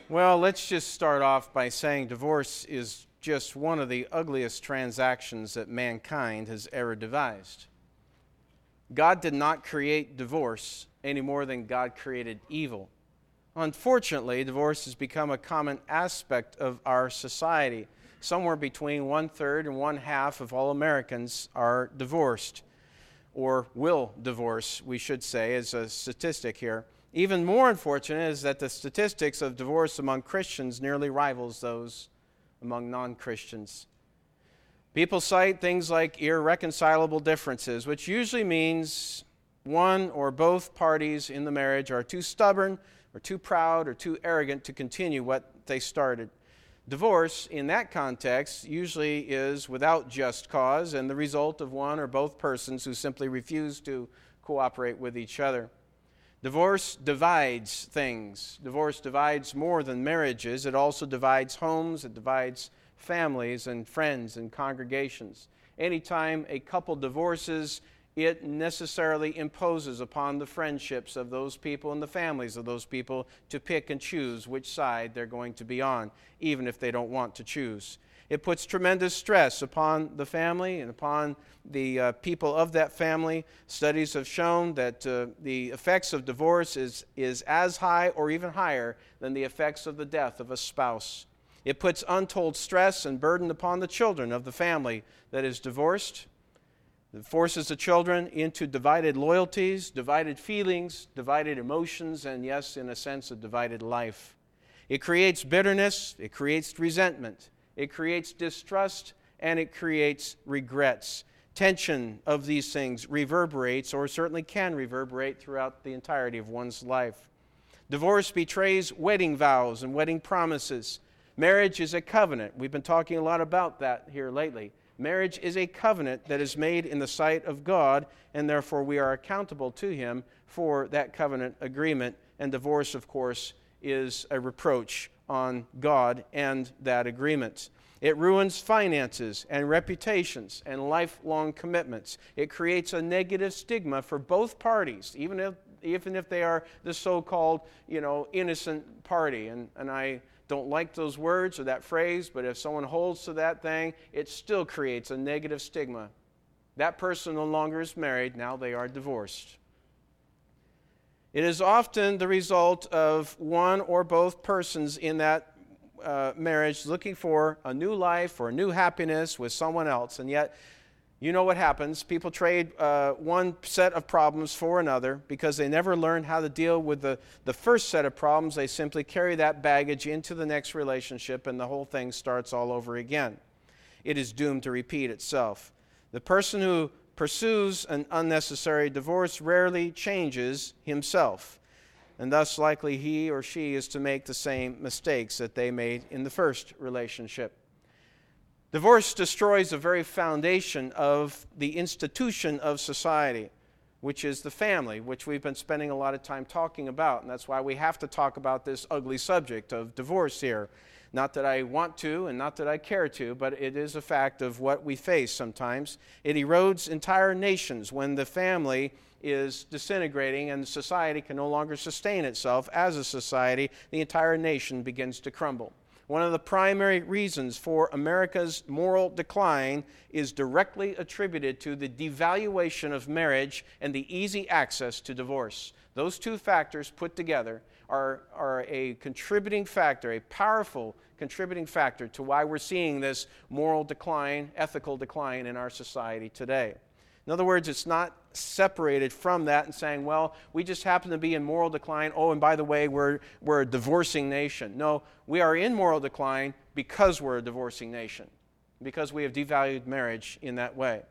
Well, let's just start off by saying divorce is just one of the ugliest transactions that mankind has ever devised. God did not create divorce any more than God created evil. Unfortunately, divorce has become a common aspect of our society. Somewhere between 1/3 and 1/2 of all Americans are divorced, or will divorce, we should say, as a statistic here. Even more unfortunate is that the statistics of divorce among Christians nearly rivals those among non-Christians. People cite things like irreconcilable differences, which usually means one or both parties in the marriage are too stubborn or too proud or too arrogant to continue what they started. Divorce, in that context, usually is without just cause and the result of one or both persons who simply refuse to cooperate with each other. Divorce divides things. Divorce divides more than marriages. It also divides homes. It divides families and friends and congregations. Anytime a couple divorces, it necessarily imposes upon the friendships of those people and the families of those people to pick and choose which side they're going to be on, even if they don't want to choose. It puts tremendous stress upon the family and upon the people of that family. Studies have shown that the effects of divorce is as high or even higher than the effects of the death of a spouse. It puts untold stress and burden upon the children of the family that is divorced. It forces the children into divided loyalties, divided feelings, divided emotions, and yes, in a sense, a divided life. It creates bitterness, it creates resentment, it creates distrust, and it creates regrets. Tension of these things reverberates, or certainly can reverberate, throughout the entirety of one's life. Divorce betrays wedding vows and wedding promises. Marriage is a covenant. We've been talking a lot about that here lately. Marriage is a covenant that is made in the sight of God, and therefore we are accountable to Him for that covenant agreement. And divorce, of course, is a reproach on God and that agreement. It ruins finances and reputations and lifelong commitments. It creates a negative stigma for both parties, even if they are the so-called, innocent party. And I don't like those words or that phrase, but if someone holds to that thing, it still creates a negative stigma. That person no longer is married, now they are divorced. It is often the result of one or both persons in that marriage looking for a new life or a new happiness with someone else, and yet you know what happens. People trade one set of problems for another because they never learn how to deal with the first set of problems. They simply carry that baggage into the next relationship, and the whole thing starts all over again. It is doomed to repeat itself. The person who pursues an unnecessary divorce rarely changes himself, and thus likely he or she is to make the same mistakes that they made in the first relationship. Divorce destroys the very foundation of the institution of society, which is the family, which we've been spending a lot of time talking about. And that's why we have to talk about this ugly subject of divorce here. Not that I want to and not that I care to, but it is a fact of what we face sometimes. It erodes entire nations when the family is disintegrating and society can no longer sustain itself as a society. The entire nation begins to crumble. One of the primary reasons for America's moral decline is directly attributed to the devaluation of marriage and the easy access to divorce. Those two factors put together are a contributing factor, a powerful contributing factor to why we're seeing this moral decline, ethical decline in our society today. In other words, it's not separated from that and saying, well, we just happen to be in moral decline. Oh, and by the way, we're a divorcing nation. No, we are in moral decline because we're a divorcing nation, because we have devalued marriage in that way.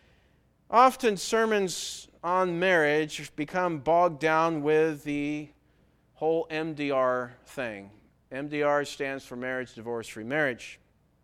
Often sermons on marriage become bogged down with the whole MDR thing. MDR stands for marriage, divorce, remarriage,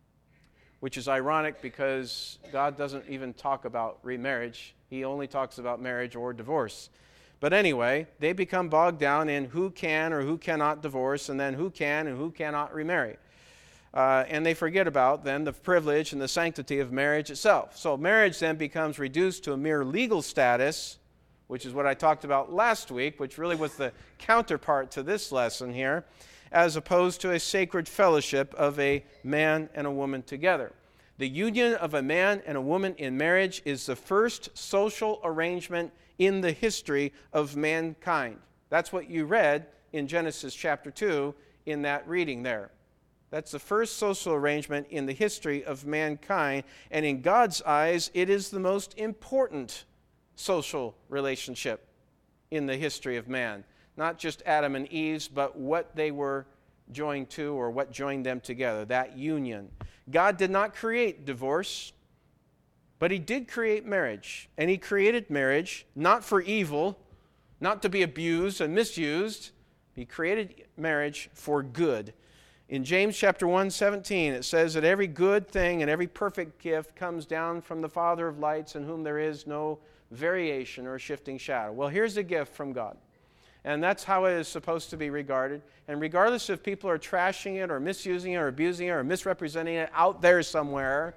which is ironic because God doesn't even talk about remarriage. He only talks about marriage or divorce. But anyway, they become bogged down in who can or who cannot divorce, and then who can and who cannot remarry. And they forget about, then, the privilege and the sanctity of marriage itself. So marriage then becomes reduced to a mere legal status, which is what I talked about last week, which really was the counterpart to this lesson here. as opposed to a sacred fellowship of a man and a woman together. The union of a man and a woman in marriage is the first social arrangement in the history of mankind. That's what you read in Genesis chapter 2 in that reading there. That's the first social arrangement in the history of mankind, and in God's eyes, it is the most important social relationship in the history of man. Not just Adam and Eve's, but what they were joined to or what joined them together, that union. God did not create divorce, but He did create marriage. And He created marriage not for evil, not to be abused and misused. He created marriage for good. In James chapter 1:17, it says that every good thing and every perfect gift comes down from the Father of lights, in whom there is no variation or shifting shadow. Well, here's a gift from God. And that's how it is supposed to be regarded. And regardless if people are trashing it or misusing it or abusing it or misrepresenting it out there somewhere,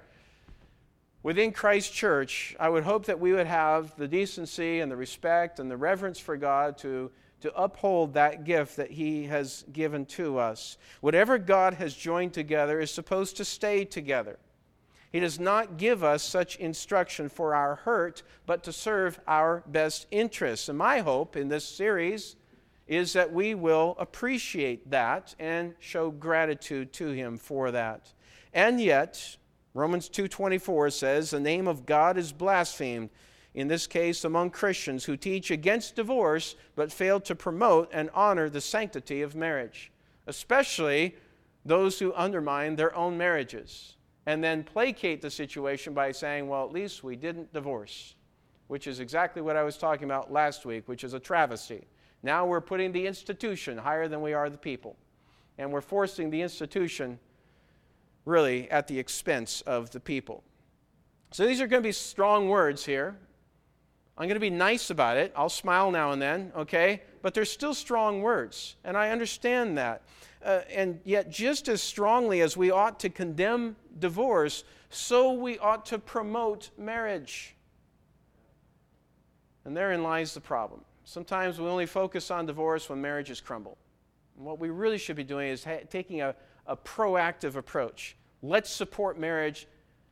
within Christ Church, I would hope that we would have the decency and the respect and the reverence for God to uphold that gift that He has given to us. Whatever God has joined together is supposed to stay together. He does not give us such instruction for our hurt, but to serve our best interests. And my hope in this series is that we will appreciate that and show gratitude to Him for that. And yet, Romans 2:24 says, the name of God is blasphemed, in this case among Christians who teach against divorce but fail to promote and honor the sanctity of marriage, especially those who undermine their own marriages and then placate the situation by saying, well, at least we didn't divorce, which is exactly what I was talking about last week, which is a travesty. Now we're putting the institution higher than we are the people, and we're forcing the institution really at the expense of the people. So these are going to be strong words here. I'm going to be nice about it. I'll smile now and then, okay? But they're still strong words, and I understand that. And yet just as strongly as we ought to condemn divorce, so we ought to promote marriage. And therein lies the problem. Sometimes we only focus on divorce when marriages crumble. And what we really should be doing is taking a proactive approach. Let's support marriage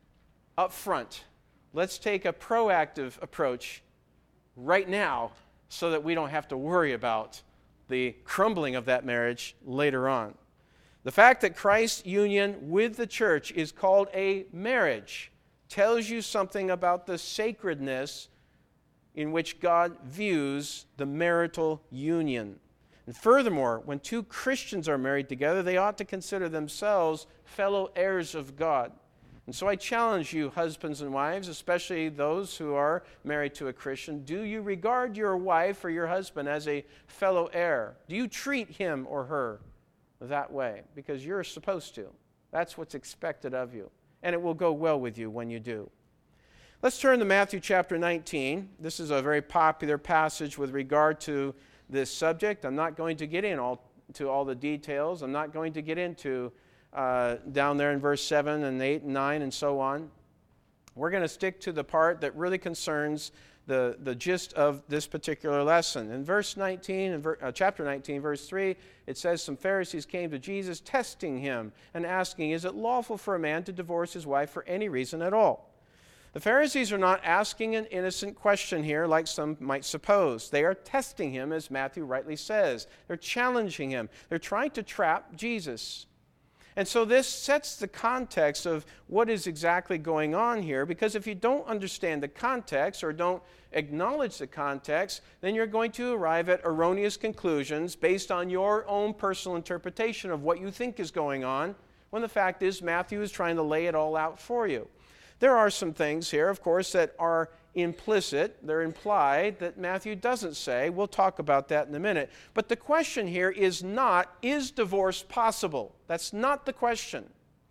up front. Let's take a proactive approach right now so that we don't have to worry about the crumbling of that marriage later on. The fact that Christ's union with the church is called a marriage tells you something about the sacredness in which God views the marital union. And furthermore, when two Christians are married together, they ought to consider themselves fellow heirs of God. And so I challenge you, husbands and wives, especially those who are married to a Christian, do you regard your wife or your husband as a fellow heir? Do you treat him or her that way? Because you're supposed to. That's what's expected of you. And it will go well with you when you do. Let's turn to Matthew chapter 19. This is a very popular passage with regard to this subject. I'm not going to get into all the details. I'm not going to get into down there in verse 7 and 8 and 9 and so on. We're going to stick to the part that really concerns the gist of this particular lesson. In verse 19, chapter 19, verse 3, it says, some Pharisees came to Jesus testing him and asking, is it lawful for a man to divorce his wife for any reason at all? The Pharisees are not asking an innocent question here like some might suppose. They are testing him, as Matthew rightly says. They're challenging him. They're trying to trap Jesus. And so this sets the context of what is exactly going on here, because if you don't understand the context or don't acknowledge the context, then you're going to arrive at erroneous conclusions based on your own personal interpretation of what you think is going on, when the fact is Matthew is trying to lay it all out for you. There are some things here, of course, that are implicit, they're implied, that Matthew doesn't say. We'll talk about that in a minute. But the question here is not, is divorce possible? That's not the question.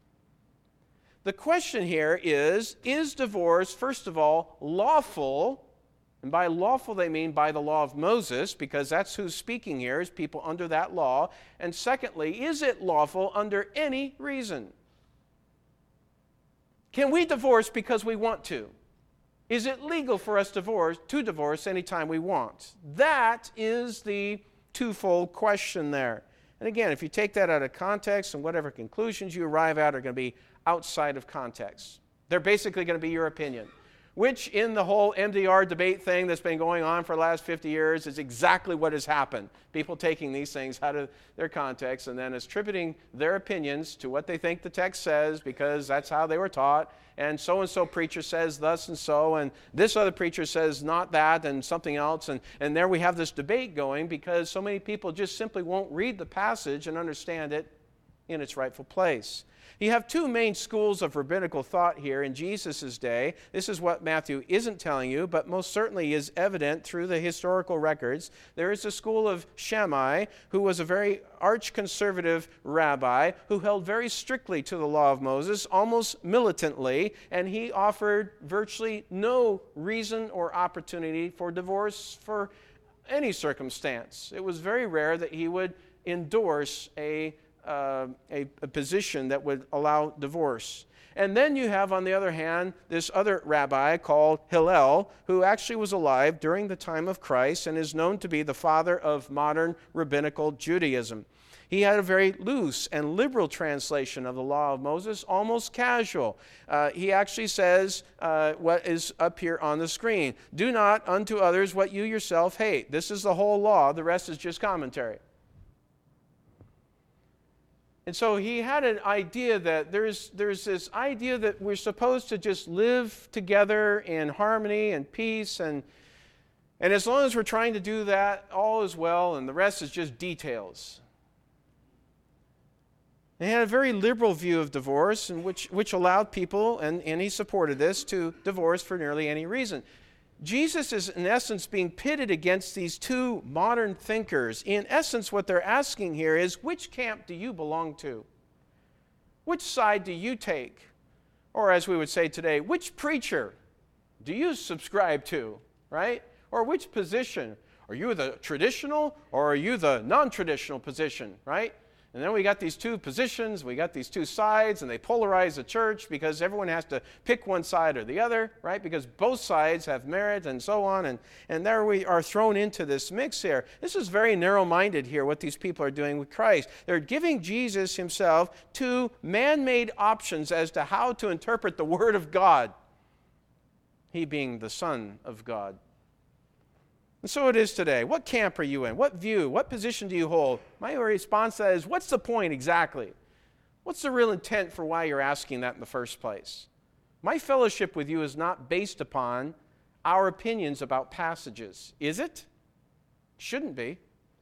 The question here is divorce, first of all, lawful? And by lawful they mean by the law of Moses, because that's who's speaking here, is people under that law. And secondly, is it lawful under any reason? Can we divorce because we want to? Is it legal for us to divorce anytime we want? That is the twofold question there. And again, if you take that out of context, and whatever conclusions you arrive at are going to be outside of context. They're basically going to be your opinion, which in the whole MDR debate thing that's been going on for the last 50 years is exactly what has happened. People taking these things out of their context and then attributing their opinions to what they think the text says because that's how they were taught. And so preacher says thus and so, and this other preacher says not that and something else. And there we have this debate going because so many people just simply won't read the passage and understand it in its rightful place. You have two main schools of rabbinical thought here in Jesus' day. This is what Matthew isn't telling you, but most certainly is evident through the historical records. There is a school of Shammai, who was a very arch-conservative rabbi, who held very strictly to the law of Moses, almost militantly, and he offered virtually no reason or opportunity for divorce for any circumstance. It was very rare that he would endorse a position that would allow divorce. And then you have, on the other hand, this other rabbi called Hillel, who actually was alive during the time of Christ and is known to be the father of modern rabbinical Judaism. He had a very loose and liberal translation of the law of Moses, almost casual. He actually says what is up here on the screen. Do not unto others what you yourself hate. This is the whole law. The rest is just commentary. And so he had an idea that there's this idea that we're supposed to just live together in harmony and peace, and as long as we're trying to do that, all is well, and the rest is just details. And he had a very liberal view of divorce, and which allowed people, and he supported this, to divorce for nearly any reason. Jesus is, in essence, being pitted against these two modern thinkers. In essence, what they're asking here is, which camp do you belong to? Which side do you take? Or as we would say today, which preacher do you subscribe to, right? Or which position? Are you the traditional or are you the non-traditional position, right? And then we got these two positions, we got these two sides, and they polarize the church because everyone has to pick one side or the other, right? Because both sides have merit and so on, and there we are thrown into this mix here. This is very narrow-minded here, what these people are doing with Christ. They're giving Jesus himself two man-made options as to how to interpret the Word of God, he being the Son of God. And so it is today. What camp are you in? What view? What position do you hold? My response to that is, what's the point exactly? What's the real intent for why you're asking that in the first place? My fellowship with you is not based upon our opinions about passages. Is it? Shouldn't be.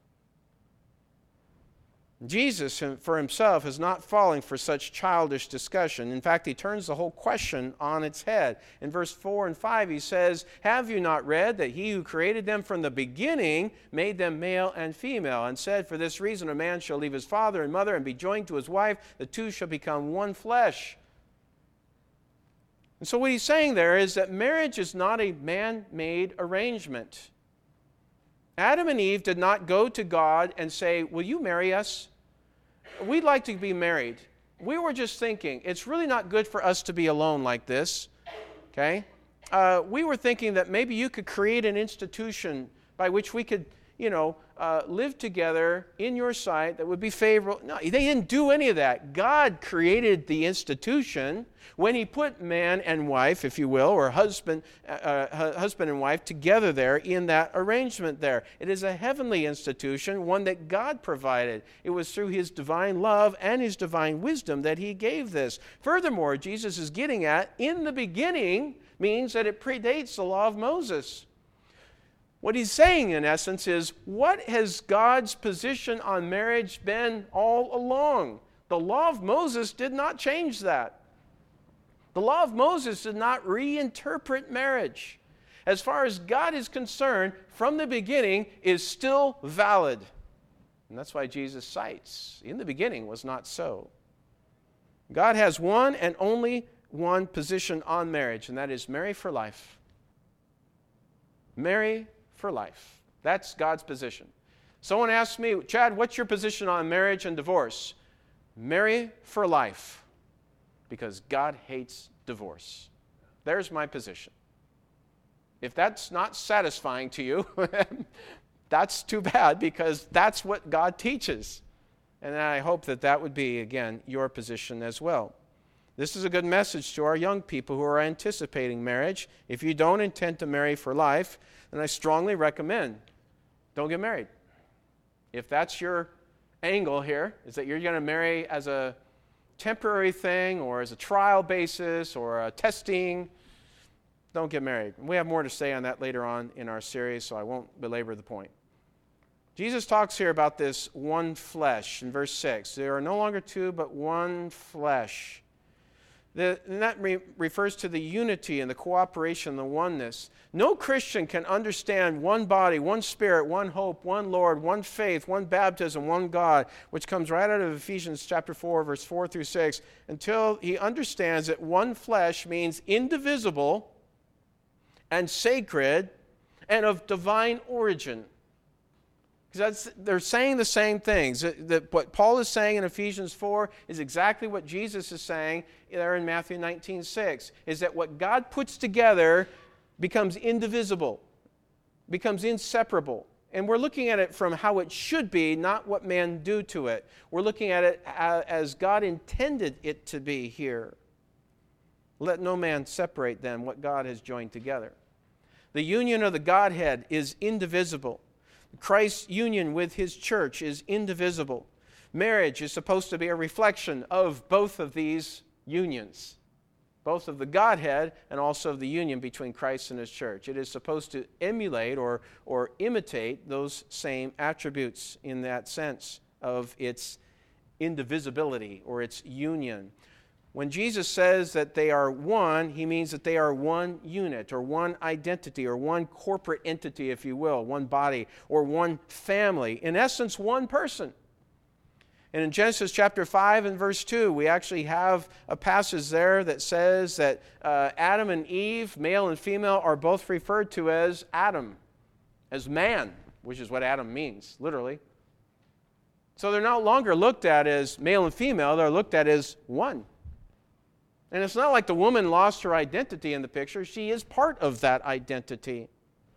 Jesus, for himself, is not falling for such childish discussion. In fact, he turns the whole question on its head. In verse 4 and 5, he says, have you not read that he who created them from the beginning made them male and female, and said, for this reason a man shall leave his father and mother and be joined to his wife, the two shall become one flesh. And so what he's saying there is that marriage is not a man-made arrangement. Adam and Eve did not go to God and say, will you marry us? We'd like to be married. We were just thinking, it's really not good for us to be alone like this. Okay? We were thinking that maybe you could create an institution by which we could, live together in your sight that would be favorable. No, they didn't do any of that. God created the institution when he put man and wife, if you will, or husband and wife together there in that arrangement there. It is a heavenly institution, one that God provided. It was through his divine love and his divine wisdom that he gave this. Furthermore, Jesus is getting at, in the beginning, means that it predates the law of Moses. What he's saying, in essence, is what has God's position on marriage been all along? The law of Moses did not change that. The law of Moses did not reinterpret marriage. As far as God is concerned, from the beginning is still valid. And that's why Jesus cites, in the beginning was not so. God has one and only one position on marriage, and that is marry for life. Marry for life. That's God's position. Someone asks me, Chad, what's your position on marriage and divorce? Marry for life, because God hates divorce. There's my position. If that's not satisfying to you, that's too bad, because that's what God teaches. And I hope that that would be, again, your position as well. This is a good message to our young people who are anticipating marriage. If you don't intend to marry for life, then I strongly recommend don't get married. If that's your angle here, is that you're going to marry as a temporary thing or as a trial basis or a testing, don't get married. We have more to say on that later on in our series, so I won't belabor the point. Jesus talks here about this one flesh in verse 6. There are no longer two, but one flesh. And that refers to the unity and the cooperation, the oneness. No Christian can understand one body, one spirit, one hope, one Lord, one faith, one baptism, one God, which comes right out of Ephesians chapter 4, verse 4 through 6, until he understands that one flesh means indivisible and sacred and of divine origin. They're saying the same things. That what Paul is saying in Ephesians 4 is exactly what Jesus is saying there in Matthew 19:6, is that what God puts together becomes indivisible, becomes inseparable. And we're looking at it from how it should be, not what man do to it. We're looking at it as God intended it to be here. Let no man separate them what God has joined together. The union of the Godhead is indivisible. Christ's union with his church is indivisible. Marriage is supposed to be a reflection of both of these unions, both of the Godhead and also of the union between Christ and his church. It is supposed to emulate or imitate those same attributes in that sense of its indivisibility or its union. When Jesus says that they are one, he means that they are one unit or one identity or one corporate entity, if you will, one body or one family. In essence, one person. And in Genesis chapter 5 and verse 2, we actually have a passage there that says that Adam and Eve, male and female, are both referred to as Adam, as man, which is what Adam means, literally. So they're no longer looked at as male and female, they're looked at as one. And it's not like the woman lost her identity in the picture. She is part of that identity.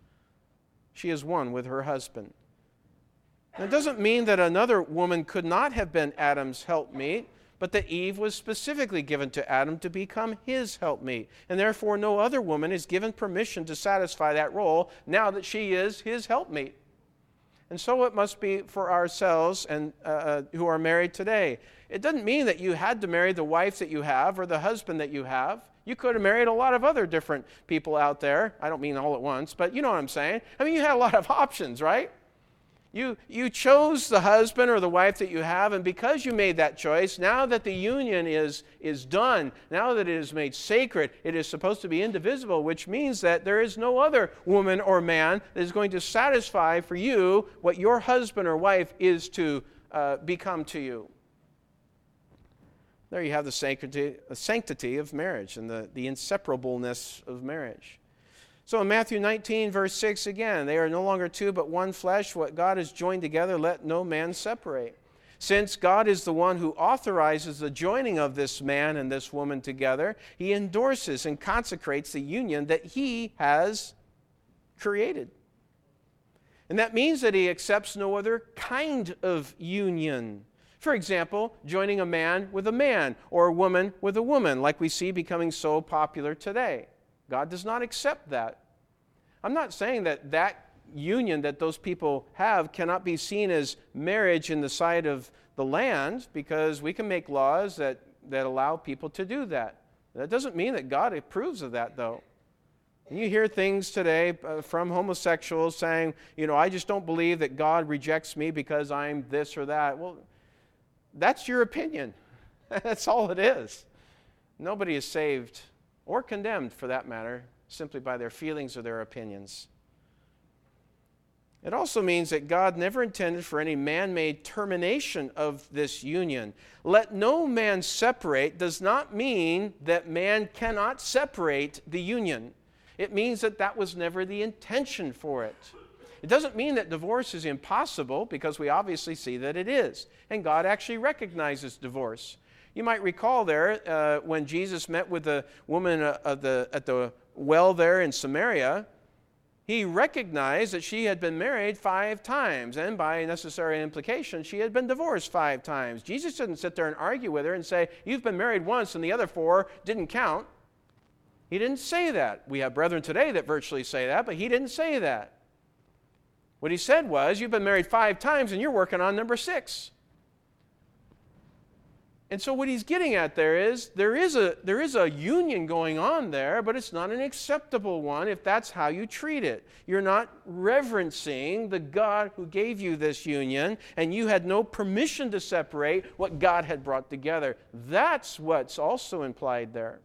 She is one with her husband. And it doesn't mean that another woman could not have been Adam's helpmeet, but that Eve was specifically given to Adam to become his helpmeet. And therefore, no other woman is given permission to satisfy that role now that she is his helpmeet. And so it must be for ourselves and who are married today. It doesn't mean that you had to marry the wife that you have or the husband that you have. You could have married a lot of other different people out there. I don't mean all at once, but you know what I'm saying. I mean, you had a lot of options, right? You chose the husband or the wife that you have, and because you made that choice, now that the union is done, now that it is made sacred, it is supposed to be indivisible, which means that there is no other woman or man that is going to satisfy for you what your husband or wife is to become to you. There you have the sanctity of marriage and the inseparableness of marriage. So in Matthew 19, verse 6 again, they are no longer two but one flesh. What God has joined together, let no man separate. Since God is the one who authorizes the joining of this man and this woman together, he endorses and consecrates the union that he has created. And that means that he accepts no other kind of union. For example, joining a man with a man or a woman with a woman, like we see becoming so popular today. God does not accept that. I'm not saying that that union that those people have cannot be seen as marriage in the sight of the land, because we can make laws that allow people to do that. That doesn't mean that God approves of that, though. And you hear things today from homosexuals saying, I just don't believe that God rejects me because I'm this or that. Well, that's your opinion. That's all it is. Nobody is saved or condemned, for that matter, simply by their feelings or their opinions. It also means that God never intended for any man-made termination of this union. Let no man separate does not mean that man cannot separate the union. It means that that was never the intention for it. It doesn't mean that divorce is impossible, because we obviously see that it is. And God actually recognizes divorce. You might recall there when Jesus met with the woman at the well there in Samaria, he recognized that she had been married 5 times, and by necessary implication, she had been divorced 5 times. Jesus didn't sit there and argue with her and say, you've been married once and the other 4 didn't count. He didn't say that. We have brethren today that virtually say that, but he didn't say that. What he said was, you've been married 5 times and you're working on number 6. And so what he's getting at there is a union going on there, but it's not an acceptable one if that's how you treat it. You're not reverencing the God who gave you this union, and you had no permission to separate what God had brought together. That's what's also implied there.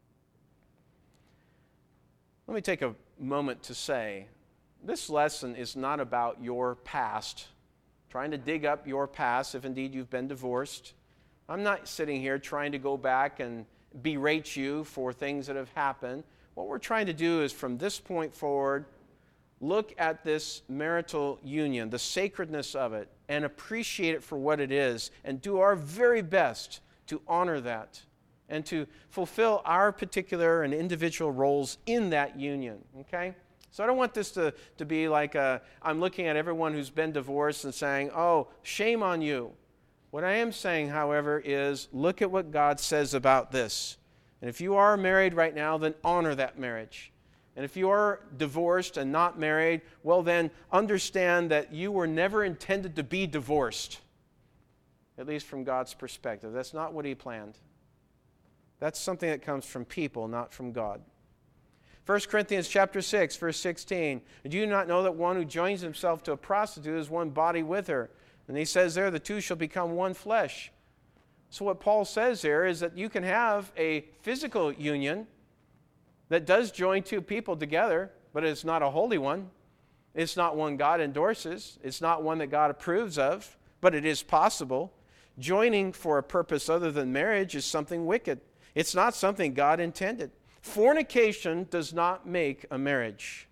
Let me take a moment to say, this lesson is not about your past, trying to dig up your past if indeed you've been divorced. I'm not sitting here trying to go back and berate you for things that have happened. What we're trying to do is from this point forward, look at this marital union, the sacredness of it, and appreciate it for what it is, and do our very best to honor that and to fulfill our particular and individual roles in that union, okay? So I don't want this to be like I'm looking at everyone who's been divorced and saying, oh, shame on you. What I am saying, however, is look at what God says about this. And if you are married right now, then honor that marriage. And if you are divorced and not married, well then understand that you were never intended to be divorced, at least from God's perspective. That's not what He planned. That's something that comes from people, not from God. 1 Corinthians chapter 6, verse 16. Do you not know that one who joins himself to a prostitute is one body with her? And he says there, the 2 shall become one flesh. So what Paul says there is that you can have a physical union that does join 2 people together, but it's not a holy one. It's not one God endorses. It's not one that God approves of, but it is possible. Joining for a purpose other than marriage is something wicked. It's not something God intended. Fornication does not make a marriage.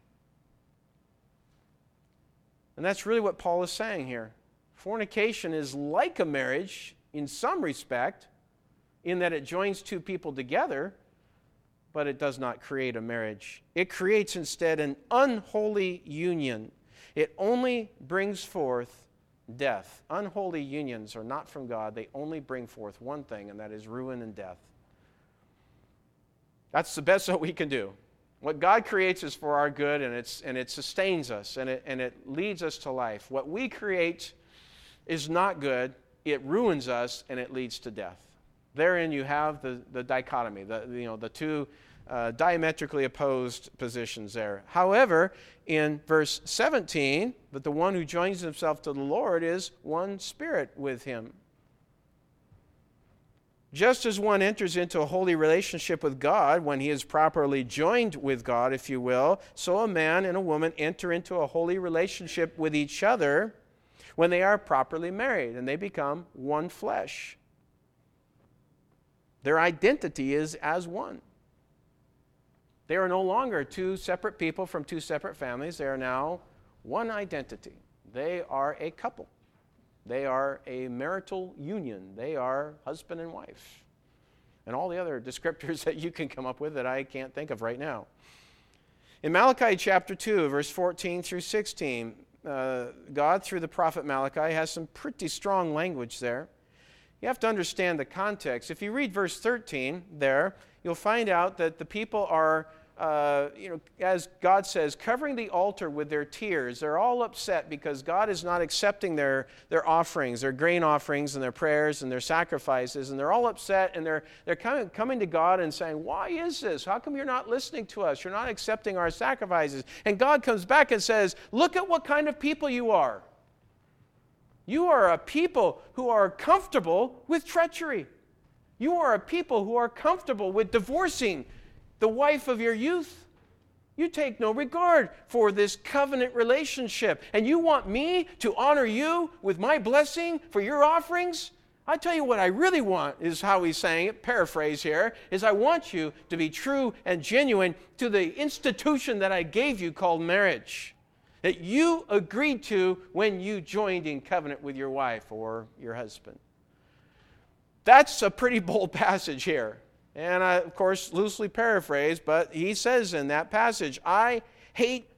And that's really what Paul is saying here. Fornication is like a marriage in some respect, in that it joins 2 people together, but it does not create a marriage. It creates instead an unholy union. It only brings forth death. Unholy unions are not from God. They only bring forth one thing, and that is ruin and death. That's the best that we can do. What God creates is for our good, and it sustains us, and it leads us to life. What we create is not good, it ruins us, and it leads to death. Therein you have the dichotomy, the 2 diametrically opposed positions there. However, in verse 17, that the one who joins himself to the Lord is one spirit with Him. Just as one enters into a holy relationship with God when he is properly joined with God, if you will, so a man and a woman enter into a holy relationship with each other when they are properly married, and they become one flesh. Their identity is as one. They are no longer 2 separate people from 2 separate families. They are now one identity. They are a couple. They are a marital union. They are husband and wife. And all the other descriptors that you can come up with that I can't think of right now. In Malachi chapter 2, verse 14 through 16, God, through the prophet Malachi, has some pretty strong language there. You have to understand the context. If you read verse 13 there, you'll find out that the people are, as God says, covering the altar with their tears. They're all upset because God is not accepting their offerings, their grain offerings and their prayers and their sacrifices. And they're all upset, and they're coming to God and saying, why is this? How come you're not listening to us? You're not accepting our sacrifices. And God comes back and says, look at what kind of people you are. You are a people who are comfortable with treachery. You are a people who are comfortable with divorcing the wife of your youth. You take no regard for this covenant relationship. And you want me to honor you with my blessing for your offerings? I tell you what I really want, is how he's saying it, paraphrase here, is I want you to be true and genuine to the institution that I gave you called marriage, that you agreed to when you joined in covenant with your wife or your husband. That's a pretty bold passage here. And I, of course, loosely paraphrase, but he says in that passage, I hate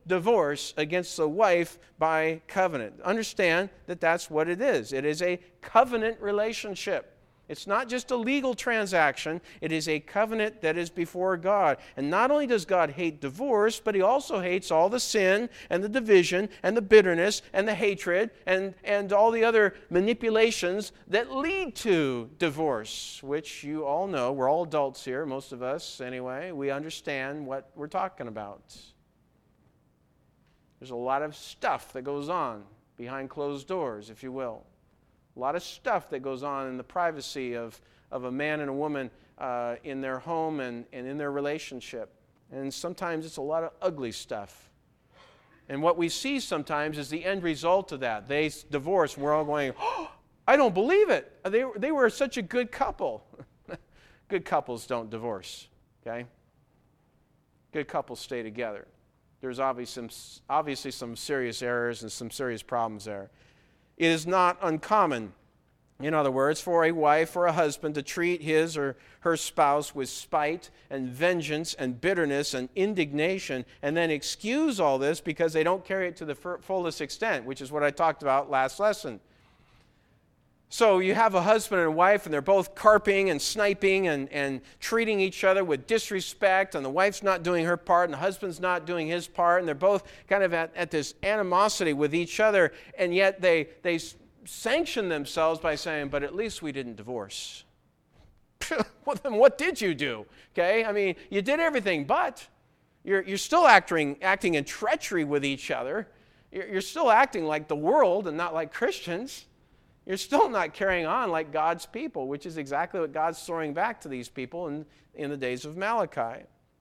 divorce against the wife by covenant. Understand that that's what it is. It is a covenant relationship. It's not just a legal transaction. It is a covenant that is before God. And not only does God hate divorce, but he also hates all the sin and the division and the bitterness and the hatred and all the other manipulations that lead to divorce, which you all know. We're all adults here, most of us anyway. We understand what we're talking about. There's a lot of stuff that goes on behind closed doors, if you will. A lot of stuff that goes on in the privacy of a man and a woman in their home and in their relationship. And sometimes it's a lot of ugly stuff. And what we see sometimes is the end result of that. They divorce, and we're all going, oh, I don't believe it. They were such a good couple. Good couples don't divorce, okay? Good couples stay together. There's obviously some serious errors and some serious problems there. It is not uncommon, in other words, for a wife or a husband to treat his or her spouse with spite and vengeance and bitterness and indignation and then excuse all this because they don't carry it to the fullest extent, which is what I talked about last lesson. So you have a husband and a wife, and they're both carping and sniping and treating each other with disrespect, and the wife's not doing her part, and the husband's not doing his part, and they're both kind of at this animosity with each other, and yet they sanction themselves by saying, but at least we didn't divorce. Well, then what did you do? Okay, I mean, you did everything, but you're still acting in treachery with each other. You're still acting like the world and not like Christians. You're still not carrying on like God's people, which is exactly what God's throwing back to these people in the days of Malachi.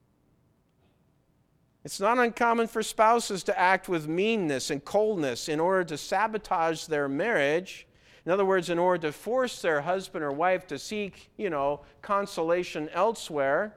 It's not uncommon for spouses to act with meanness and coldness in order to sabotage their marriage. In other words, in order to force their husband or wife to seek, consolation elsewhere.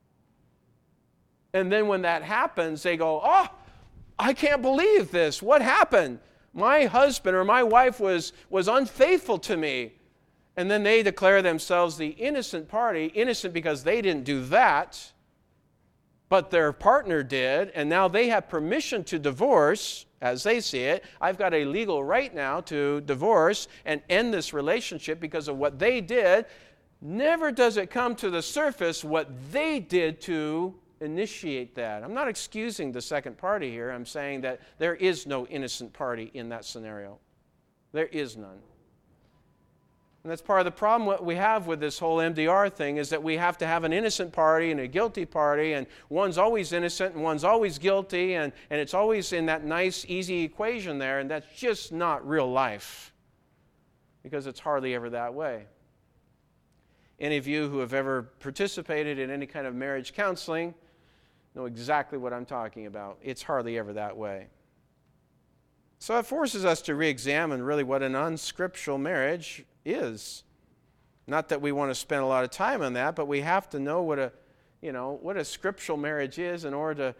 And then when that happens, they go, oh, I can't believe this. What happened? My husband or my wife was unfaithful to me. And then they declare themselves the innocent party, innocent because they didn't do that, but their partner did, and now they have permission to divorce, as they see it. I've got a legal right now to divorce and end this relationship because of what they did. Never does it come to the surface what they did to initiate that. I'm not excusing the second party here. I'm saying that there is no innocent party in that scenario. There is none. And that's part of the problem what we have with this whole MDR thing is that we have to have an innocent party and a guilty party, and one's always innocent and one's always guilty, and it's always in that nice, easy equation there, and that's just not real life because it's hardly ever that way. Any of you who have ever participated in any kind of marriage counseling know exactly what I'm talking about. It's hardly ever that way. So it forces us to re-examine really what an unscriptural marriage is. Not that we want to spend a lot of time on that, but we have to know what a scriptural marriage is in order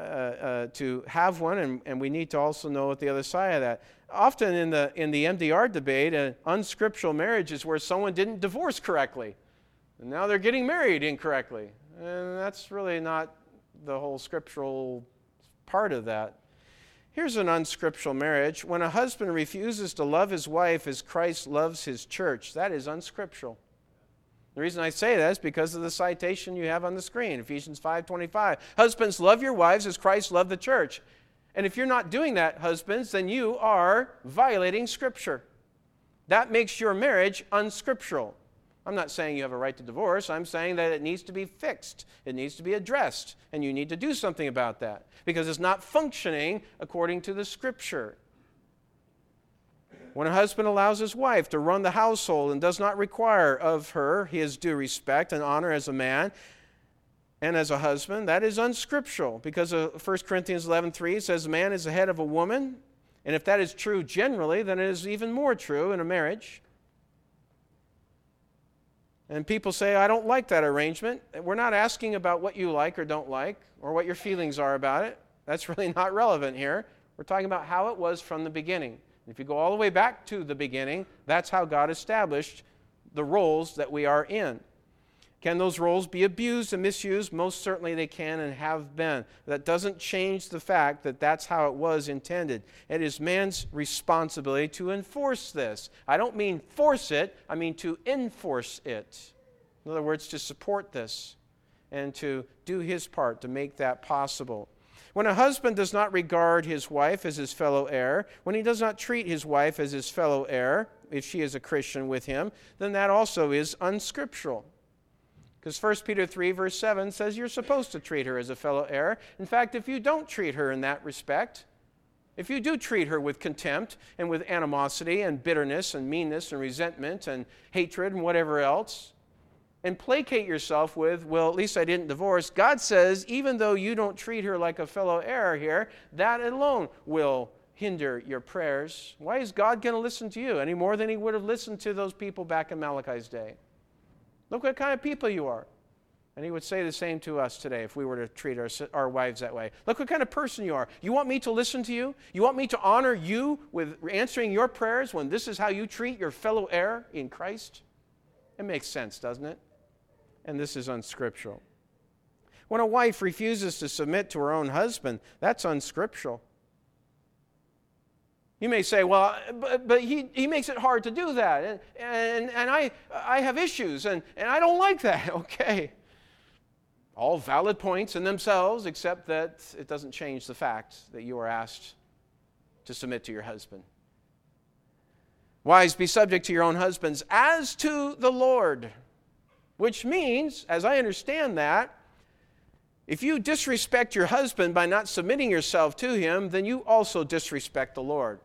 to have one, and we need to also know what the other side of that. Often in the MDR debate, an unscriptural marriage is where someone didn't divorce correctly, and now they're getting married incorrectly, and that's really not the whole scriptural part of that. Here's an unscriptural marriage. When a husband refuses to love his wife as Christ loves his church, that is unscriptural. The reason I say that is because of the citation you have on the screen, Ephesians 5:25. Husbands, love your wives as Christ loved the church. And if you're not doing that, husbands, then you are violating Scripture. That makes your marriage unscriptural. I'm not saying you have a right to divorce. I'm saying that it needs to be fixed. It needs to be addressed. And you need to do something about that because it's not functioning according to the Scripture. When a husband allows his wife to run the household and does not require of her his due respect and honor as a man and as a husband, that is unscriptural because of 1 Corinthians 11:3 says a man is the head of a woman. And if that is true generally, then it is even more true in a marriage. And people say, I don't like that arrangement. We're not asking about what you like or don't like or what your feelings are about it. That's really not relevant here. We're talking about how it was from the beginning. If you go all the way back to the beginning, that's how God established the roles that we are in. Can those roles be abused and misused? Most certainly they can and have been. That doesn't change the fact that that's how it was intended. It is man's responsibility to enforce this. I don't mean force it, I mean to enforce it. In other words, to support this and to do his part to make that possible. When a husband does not regard his wife as his fellow heir, when he does not treat his wife as his fellow heir, if she is a Christian with him, then that also is unscriptural. Because 1 Peter 3 verse 7 says you're supposed to treat her as a fellow heir. In fact, if you don't treat her in that respect, if you do treat her with contempt and with animosity and bitterness and meanness and resentment and hatred and whatever else, and placate yourself with, well, at least I didn't divorce, God says even though you don't treat her like a fellow heir here, that alone will hinder your prayers. Why is God going to listen to you any more than he would have listened to those people back in Malachi's day? Look what kind of people you are. And he would say the same to us today if we were to treat our wives that way. Look what kind of person you are. You want me to listen to you? You want me to honor you with answering your prayers when this is how you treat your fellow heir in Christ? It makes sense, doesn't it? And this is unscriptural. When a wife refuses to submit to her own husband, that's unscriptural. You may say, well, but he makes it hard to do that, and I have issues, and I don't like that. Okay. All valid points in themselves, except that it doesn't change the fact that you are asked to submit to your husband. Wives, be subject to your own husbands as to the Lord, which means, as I understand that, if you disrespect your husband by not submitting yourself to him, then you also disrespect the Lord.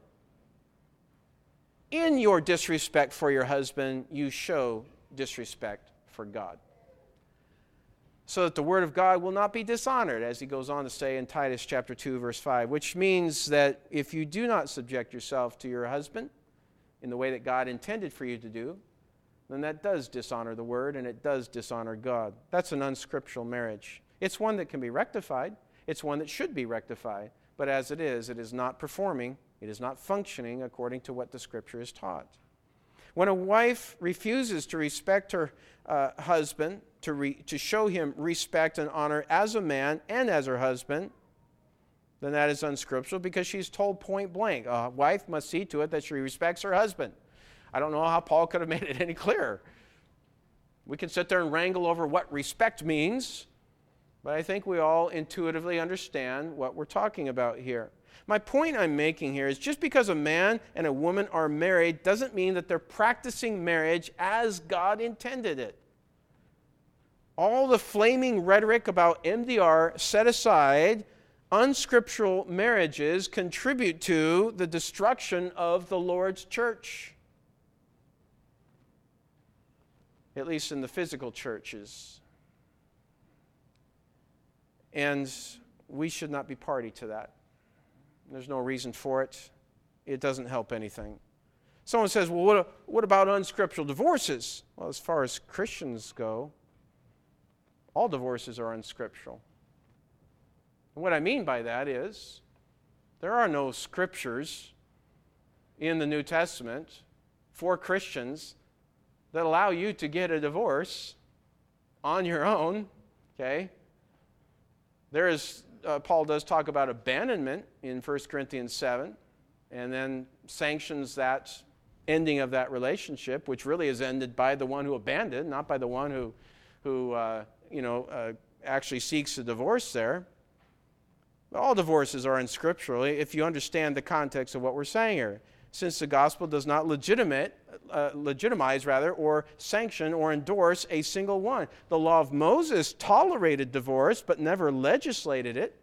In your disrespect for your husband, you show disrespect for God. So that the word of God will not be dishonored, as he goes on to say in Titus chapter 2, verse 5, which means that if you do not subject yourself to your husband in the way that God intended for you to do, then that does dishonor the word and it does dishonor God. That's an unscriptural marriage. It's one that can be rectified. It's one that should be rectified. But as it is not performing. It is not functioning according to what the Scripture has taught. When a wife refuses to respect her husband, to show him respect and honor as a man and as her husband, then that is unscriptural because she's told point blank, a wife must see to it that she respects her husband. I don't know how Paul could have made it any clearer. We can sit there and wrangle over what respect means, but I think we all intuitively understand what we're talking about here. My point I'm making here is just because a man and a woman are married doesn't mean that they're practicing marriage as God intended it. All the flaming rhetoric about MDR set aside, unscriptural marriages contribute to the destruction of the Lord's church. At least in the physical churches. And we should not be party to that. There's no reason for it. It doesn't help anything. Someone says, well, what about unscriptural divorces? Well, as far as Christians go, all divorces are unscriptural. And what I mean by that is there are no scriptures in the New Testament for Christians that allow you to get a divorce on your own, okay? Paul does talk about abandonment in 1 Corinthians 7, and then sanctions that ending of that relationship, which really is ended by the one who abandoned, not by the one who actually seeks a divorce there. All divorces are unscriptural if you understand the context of what we're saying here. Since the gospel does not legitimize or sanction or endorse a single one. The law of Moses tolerated divorce but never legislated it.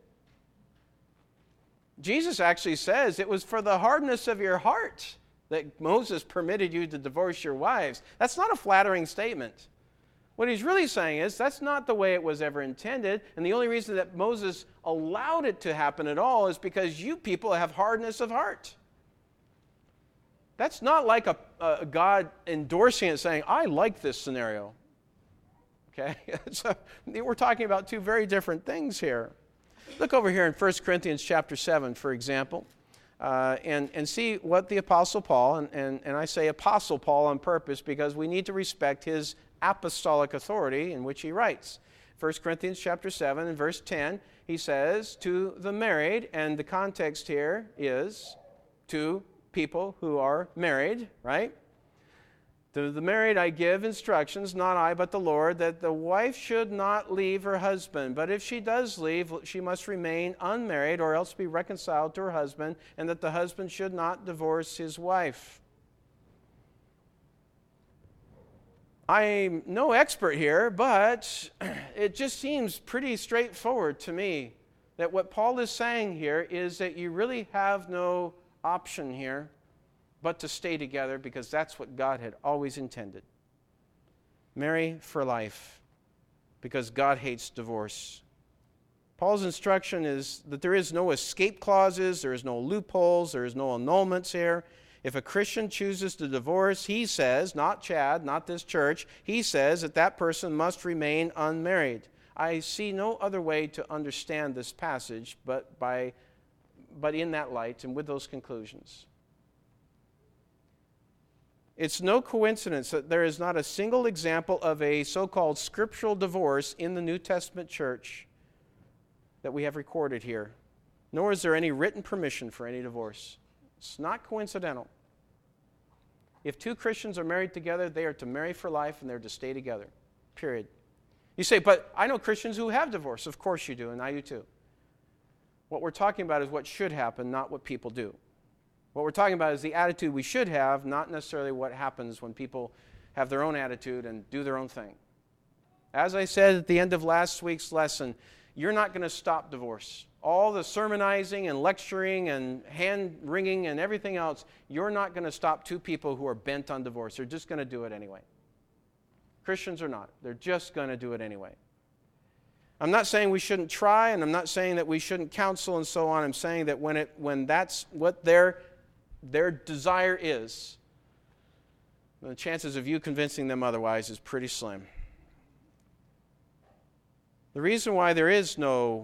Jesus actually says it was for the hardness of your heart that Moses permitted you to divorce your wives. That's not a flattering statement. What he's really saying is that's not the way it was ever intended, and the only reason that Moses allowed it to happen at all is because you people have hardness of heart. That's not like a God endorsing it, saying, I like this scenario. Okay? So we're talking about two very different things here. Look over here in 1 Corinthians chapter 7, for example. and see what the Apostle Paul, and I say Apostle Paul on purpose because we need to respect his apostolic authority in which he writes. 1 Corinthians chapter 7 and verse 10, he says, to the married, and the context here is to people who are married, right? To the married I give instructions, not I, but the Lord, that the wife should not leave her husband. But if she does leave, she must remain unmarried or else be reconciled to her husband, and that the husband should not divorce his wife. I'm no expert here, but it just seems pretty straightforward to me that what Paul is saying here is that you really have no option here but to stay together, because that's what God had always intended. Marry for life, because God hates divorce. Paul's instruction is that there is no escape clauses, there is no loopholes, there is no annulments here. If a Christian chooses to divorce, he says, not Chad, not this church, he says that that person must remain unmarried. I see no other way to understand this passage but in that light and with those conclusions. It's no coincidence that there is not a single example of a so-called scriptural divorce in the New Testament church that we have recorded here, nor is there any written permission for any divorce. It's not coincidental. If two Christians are married together, they are to marry for life and they're to stay together, period. You say, but I know Christians who have divorced. Of course you do, and I do too. What we're talking about is what should happen, not what people do. What we're talking about is the attitude we should have, not necessarily what happens when people have their own attitude and do their own thing. As I said at the end of last week's lesson, you're not going to stop divorce. All the sermonizing and lecturing and hand-wringing and everything else, you're not going to stop two people who are bent on divorce. They're just going to do it anyway. Christians or not, they're just going to do it anyway. I'm not saying we shouldn't try, and I'm not saying that we shouldn't counsel and so on. I'm saying that when that's what their desire is, the chances of you convincing them otherwise is pretty slim. The reason why there is no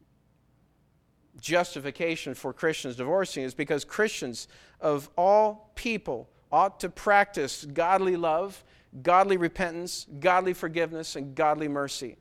justification for Christians divorcing is because Christians of all people ought to practice godly love, godly repentance, godly forgiveness, and godly mercy,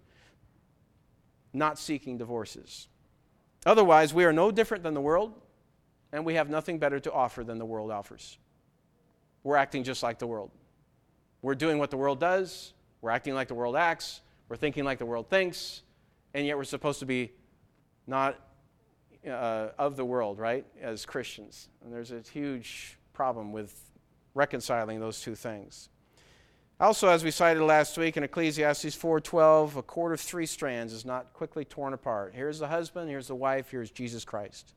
not seeking divorces. Otherwise, we are no different than the world, and we have nothing better to offer than the world offers. We're acting just like the world. We're doing what the world does. We're acting like the world acts. We're thinking like the world thinks. And yet we're supposed to be not of the world, right, as Christians. And there's a huge problem with reconciling those two things. Also, as we cited last week in Ecclesiastes 4:12, a cord of three strands is not quickly torn apart. Here's the husband, here's the wife, here's Jesus Christ.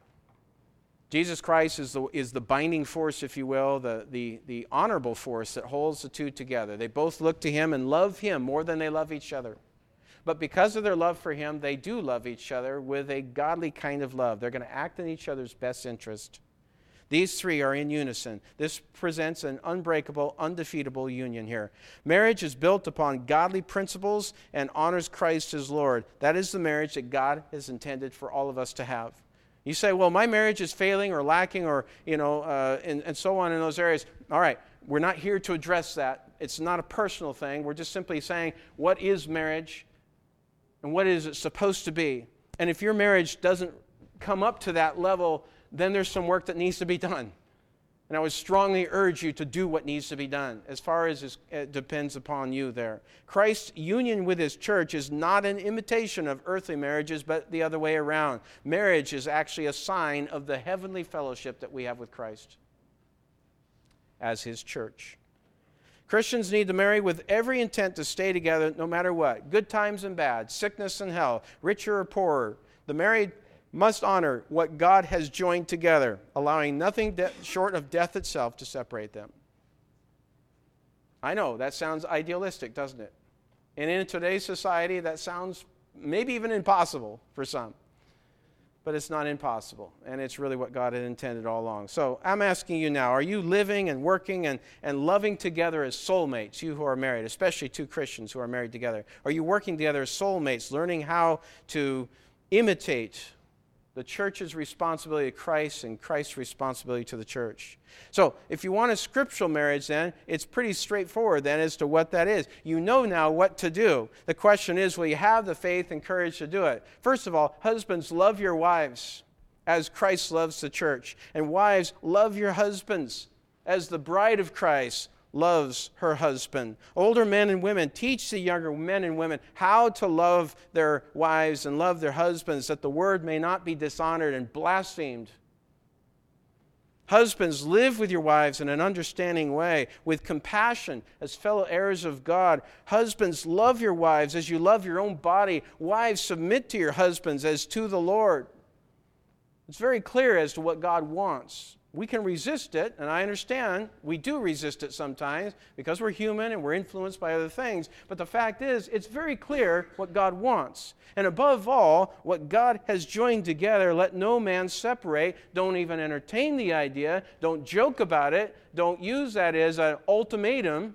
Jesus Christ is the binding force, if you will, the honorable force that holds the two together. They both look to Him and love Him more than they love each other. But because of their love for Him, they do love each other with a godly kind of love. They're going to act in each other's best interest. These three are in unison. This presents an unbreakable, undefeatable union here. Marriage is built upon godly principles and honors Christ as Lord. That is the marriage that God has intended for all of us to have. You say, well, my marriage is failing or lacking or, and so on in those areas. All right, we're not here to address that. It's not a personal thing. We're just simply saying, what is marriage and what is it supposed to be? And if your marriage doesn't come up to that level, then there's some work that needs to be done. And I would strongly urge you to do what needs to be done as far as it depends upon you there. Christ's union with His church is not an imitation of earthly marriages, but the other way around. Marriage is actually a sign of the heavenly fellowship that we have with Christ as His church. Christians need to marry with every intent to stay together no matter what, good times and bad, sickness and health, richer or poorer. The married must honor what God has joined together, allowing nothing short of death itself to separate them. I know, that sounds idealistic, doesn't it? And in today's society, that sounds maybe even impossible for some. But it's not impossible, and it's really what God had intended all along. So I'm asking you now, are you living and working and loving together as soulmates, you who are married, especially two Christians who are married together? Are you working together as soulmates, learning how to imitate The church's responsibility to Christ and Christ's responsibility to the church. So, if you want a scriptural marriage, then it's pretty straightforward then as to what that is. You know now what to do. The question is, will you have the faith and courage to do it? First of all, husbands, love your wives as Christ loves the church. And wives, love your husbands as the bride of Christ loves her husband. Older men and women, teach the younger men and women how to love their wives and love their husbands, that the word may not be dishonored and blasphemed. Husbands, live with your wives in an understanding way, with compassion as fellow heirs of God. Husbands, love your wives as you love your own body. Wives, submit to your husbands as to the Lord. It's very clear as to what God wants. We can resist it, and I understand we do resist it sometimes because we're human and we're influenced by other things. But the fact is, it's very clear what God wants. And above all, what God has joined together, let no man separate. Don't even entertain the idea. Don't joke about it. Don't use that as an ultimatum,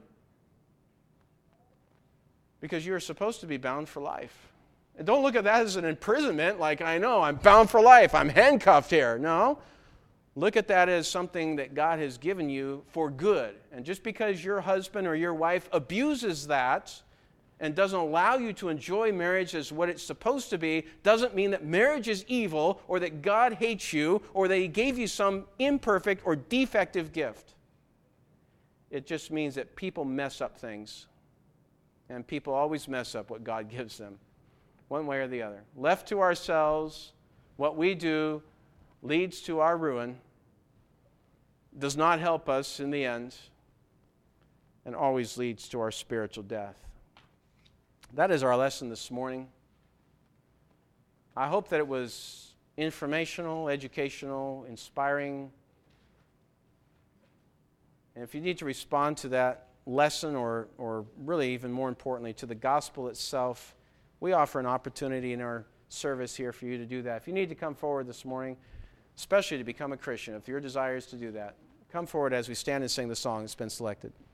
because you're supposed to be bound for life. And don't look at that as an imprisonment, like, I know, I'm bound for life. I'm handcuffed here. No. Look at that as something that God has given you for good. And just because your husband or your wife abuses that and doesn't allow you to enjoy marriage as what it's supposed to be, doesn't mean that marriage is evil or that God hates you or that He gave you some imperfect or defective gift. It just means that people mess up things. And people always mess up what God gives them, one way or the other. Left to ourselves, what we do leads to our ruin, does not help us in the end, and always leads to our spiritual death. That is our lesson this morning. I hope that it was informational, educational, inspiring. And if you need to respond to that lesson, or really even more importantly, to the gospel itself, we offer an opportunity in our service here for you to do that. If you need to come forward this morning, especially to become a Christian, if your desire is to do that, come forward as we stand and sing the song that's been selected.